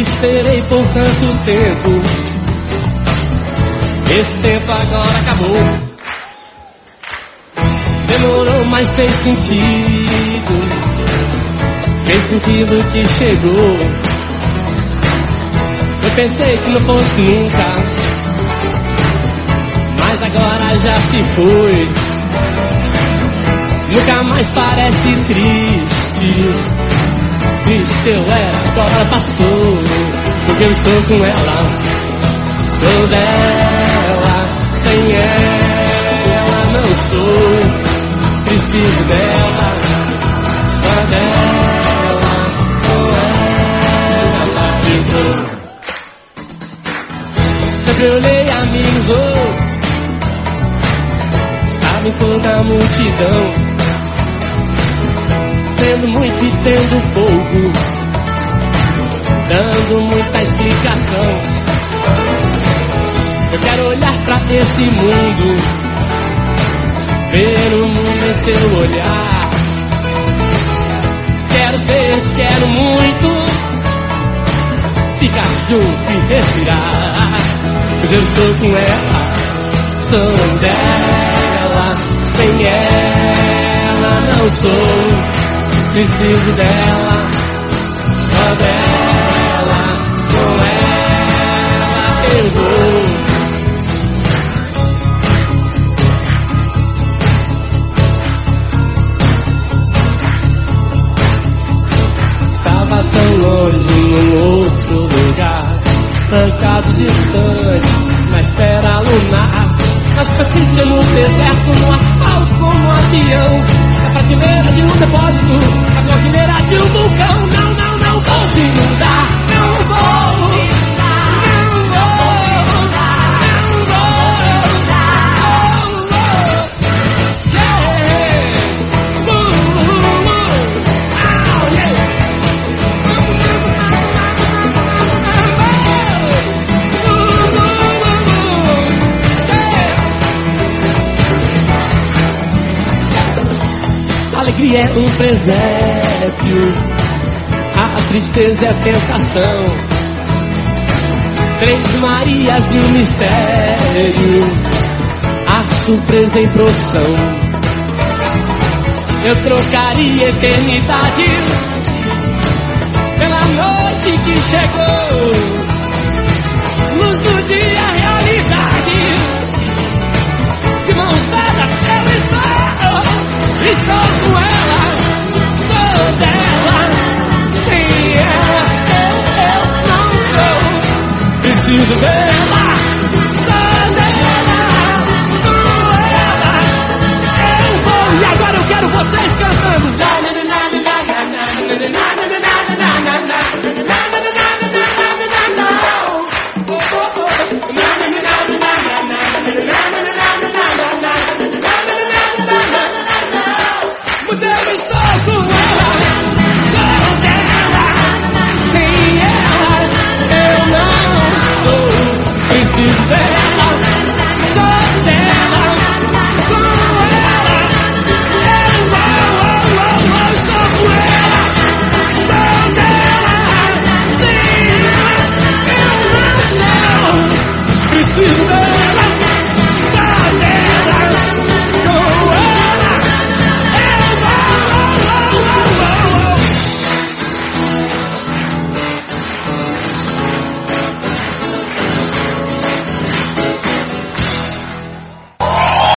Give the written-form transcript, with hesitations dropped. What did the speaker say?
esperei por tanto tempo. Esse tempo agora acabou. Demorou, mas fez sentido. Fez sentido que chegou. Eu pensei que não fosse nunca, mas agora já se foi. Nunca mais parece triste. Triste eu era, agora passou. Porque eu estou com ela. Sou dela, sem ela não sou. Preciso dela, só dela, com ela ficou. Sempre olhei amigos outros, estava em toda a multidão, tendo muito e tendo pouco, dando muita explicação. Eu quero olhar pra esse mundo, ver o mundo em seu olhar. Quero ser, te quero muito, ficar junto e respirar. Pois eu estou com ela, sou dela, sem ela não sou. Preciso dela, só dela, com ela eu vou. Estava tão longe num outro lugar, trancado, distante, na espera lunar. Na superfície, no deserto, no asfalto como um avião. Na prateleira de um depósito, na cordilheira de um vulcão. Não, não, não vou te mudar, não vou. A alegria é um presépio, a tristeza é tentação. Três Marias de um mistério, a surpresa em procissão. Eu trocaria eternidade pela noite que chegou. Luz do dia, realidade. De mãos dadas eu estou com ela, sou dela, sem ela eu não sou. Preciso dela, sou dela, com ela eu vou. E agora eu quero vocês cantando.